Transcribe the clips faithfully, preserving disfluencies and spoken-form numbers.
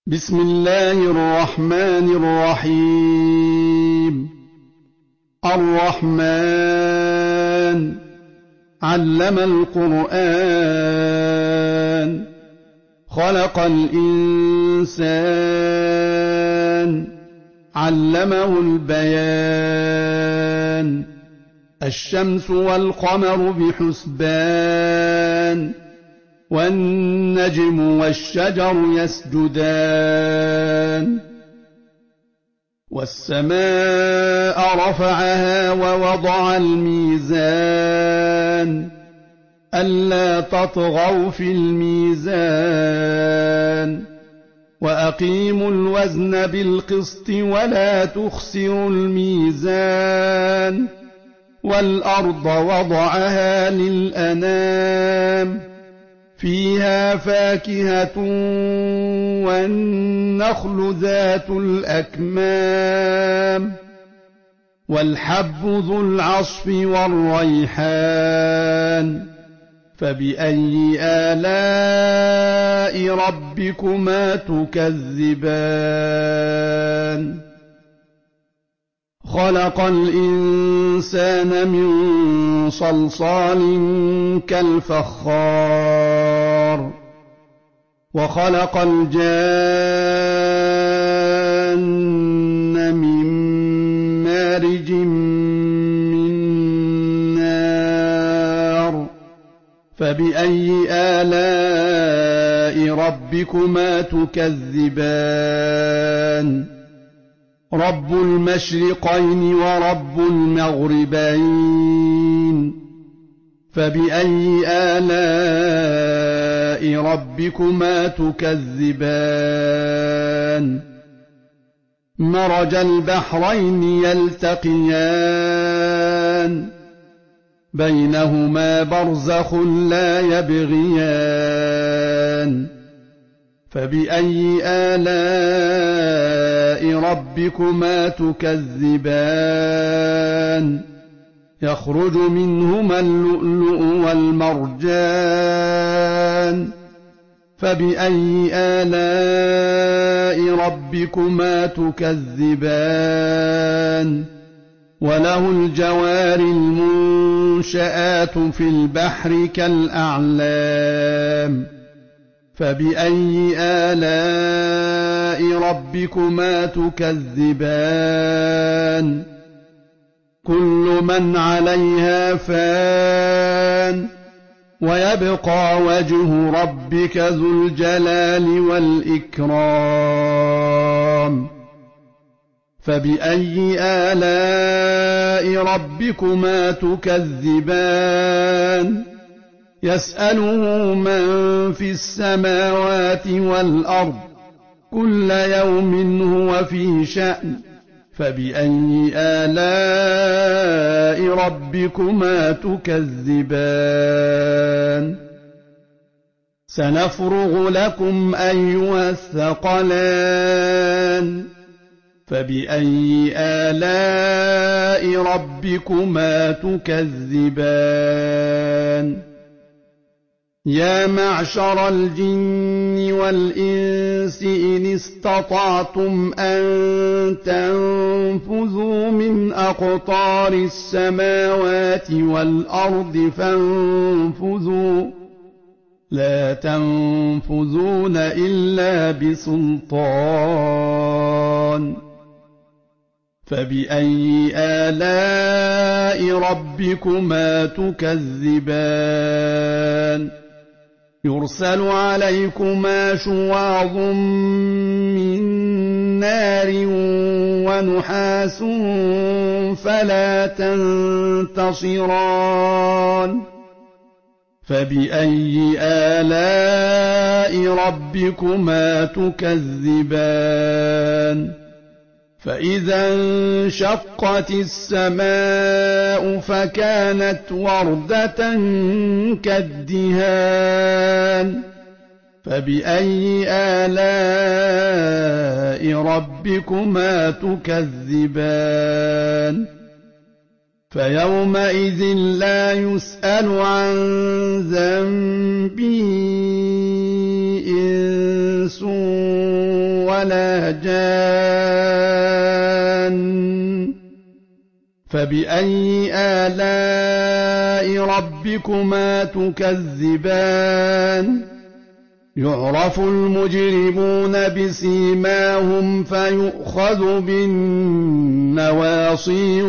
بسم الله الرحمن الرحيم. الرحمن علم القرآن خلق الإنسان علمه البيان الشمس والقمر بحسبان والنجم والشجر يسجدان والسماء رفعها ووضع الميزان ألا تطغوا في الميزان وأقيموا الوزن بالقسط ولا تخسروا الميزان والأرض وضعها للأنام فيها فاكهة والنخل ذات الأكمام والحب ذو العصف والريحان فبأي آلاء ربكما تكذبان خلق الإنسان من صلصال كالفخار وخلق الجان من مارج من نار فبأي آلاء ربكما تكذبان رب المشرقين ورب المغربين فبأي آلاء ربكما تكذبان مرج البحرين يلتقيان بينهما برزخ لا يبغيان فبأي آلاء ربكما تكذبان يخرج منهما اللؤلؤ والمرجان فبأي آلاء ربكما تكذبان وله الجوار المنشآت في البحر كالأعلام فبأي آلاء ربكما تكذبان كل من عليها فان ويبقى وجه ربك ذو الجلال والإكرام فبأي آلاء ربكما تكذبان يسأله من في السماوات والأرض كل يوم هو في شأن فبأي آلاء ربكما تكذبان سنفرغ لكم أيها الثقلان فبأي آلاء ربكما تكذبان يا معشر الجن والإنس إن استطعتم أن تنفذوا من أقطار السماوات والأرض فانفذوا لا تنفذون إلا بسلطان فبأي آلاء ربكما تكذبان يرسل عليكما شواظ من نار ونحاس فلا تنتصران فبأي آلاء ربكما تكذبان فإذا انشقت السماء فكانت وردة كالدهان فبأي آلاء ربكما تكذبان فيومئذ لا يسأل عن ذنبه إنس ولا جان فبأي آلاء ربكما تكذبان يعرف المجرمون بسيماهم فيؤخذ بالنواصي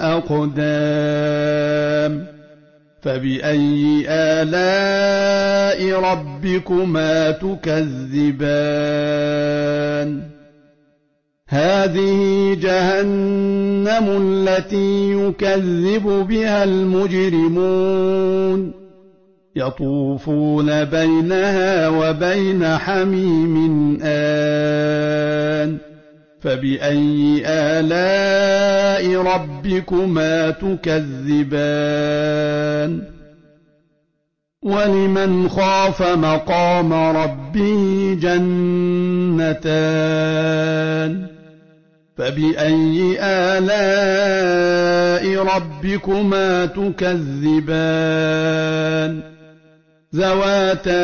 والأقدام فبأي آلاء ربكما تكذبان هذه جهنم التي يكذب بها المجرمون يطوفون بينها وبين حميم آن فبأي آلاء ربكما تكذبان ولمن خاف مقام ربه جنتان فبأي آلاء ربكما تكذبان ذواتا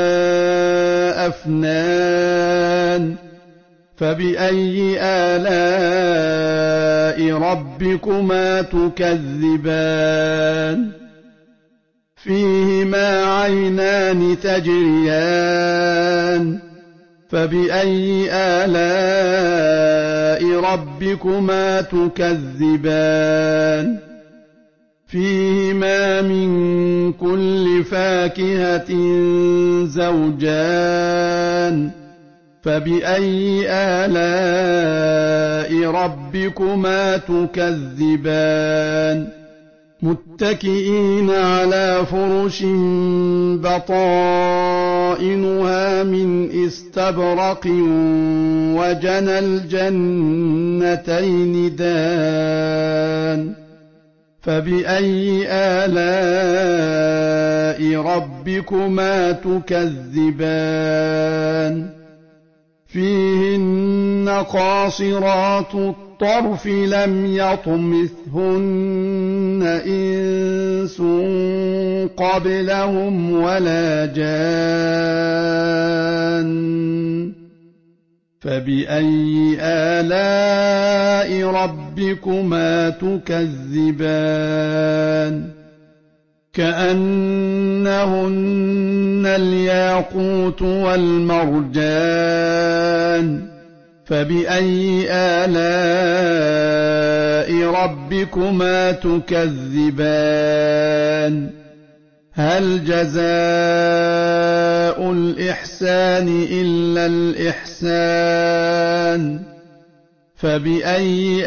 أفنان فبأي آلاء ربكما تكذبان فيهما عينان تجريان فبأي آلاء ربكما تكذبان فيهما من كل فاكهة زوجان فبأي آلاء ربكما تكذبان متكئين على فرش بطائنها من استبرق وجنى الجنتين دان فبأي آلاء ربكما تكذبان فيهن قاصرات الطرف لم يطمثهن إنس قبلهم ولا جان فبأي آلاء ربكما تكذبان كأنهن الياقوت والمرجان فبأي آلاء ربكما تكذبان هل جزاء الإحسان إلا الإحسان فبأي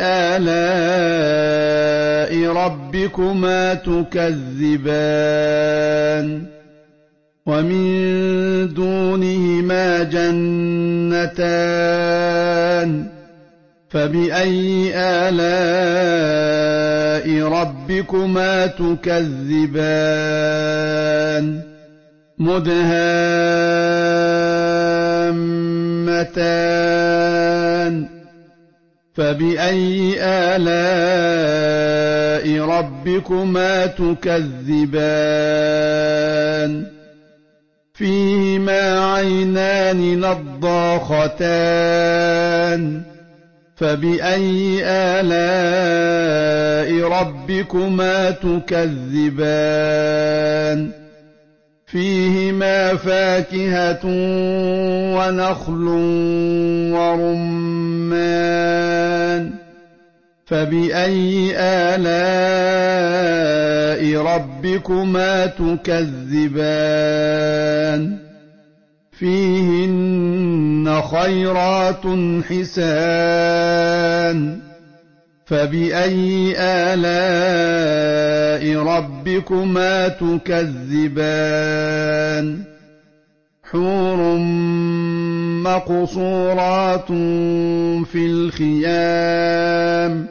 آلاء ربكما تكذبان ومن دونهما جنتان فبأي آلاء ربكما تكذبان مدهامتان فبأي آلاء ربكما تكذبان فيهما عينان نضاختان فبأي آلاء ربكما تكذبان فيهما فاكهة ونخل ورمان فبأي آلاء ربكما تكذبان فيهن خيرات حسان فبأي آلاء ربكما تكذبان حور مقصورات في الخيام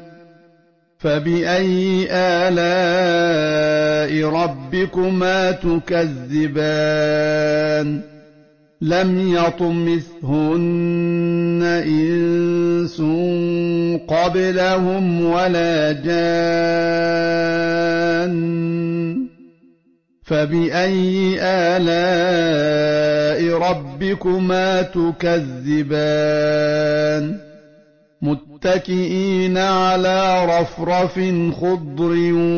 فبأي آلاء ربكما تكذبان لم يطمثهن إنس قبلهم ولا جان فبأي آلاء ربكما تكذبان متكئين على رفرف خضر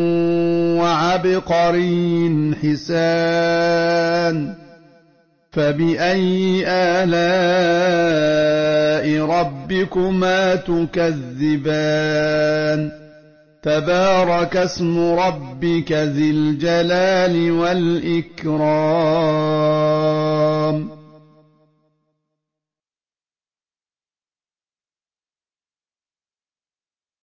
وعبقري حسان فبأي آلاء ربكما تكذبان تبارك اسم ربك ذي الجلال والإكرام